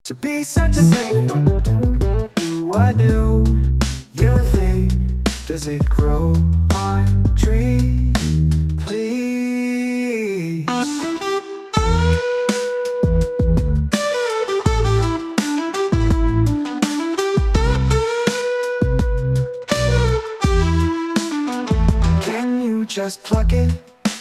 To be such a thing, what do you think? Does it grow on trees? Please. Can you just pluck it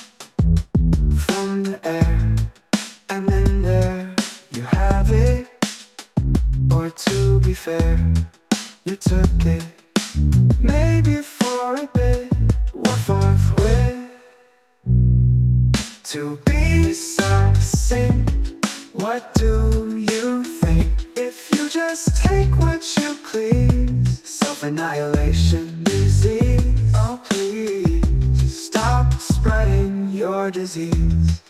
from the air, and then there you have it? Or to be fair, you took it, maybe for a bit. What forthwith? To be succinct, what do you think? If you just take what you please, self-annihilation disease. Oh please, stop spreading your disease.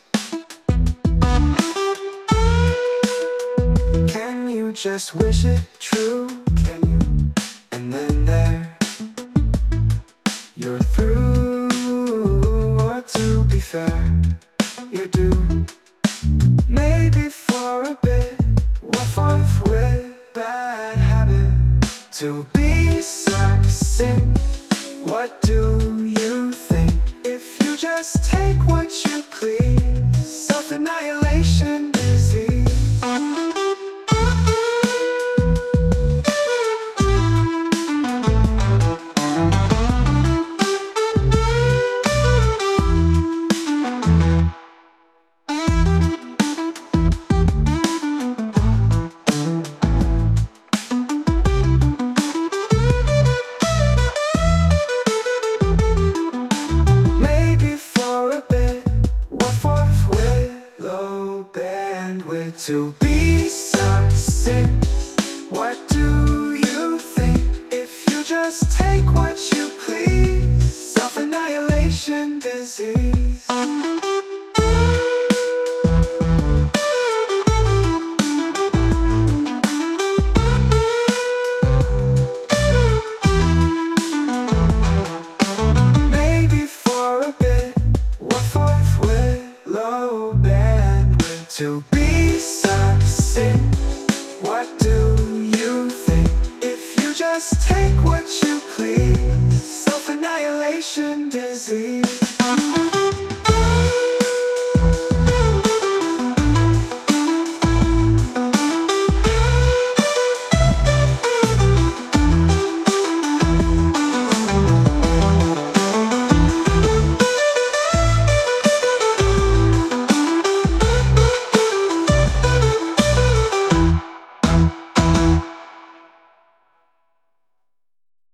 Can you just wish it true? Can you? And then there, you're through. Or to be fair, you do, maybe for a bit. What forthwith? Bad habit to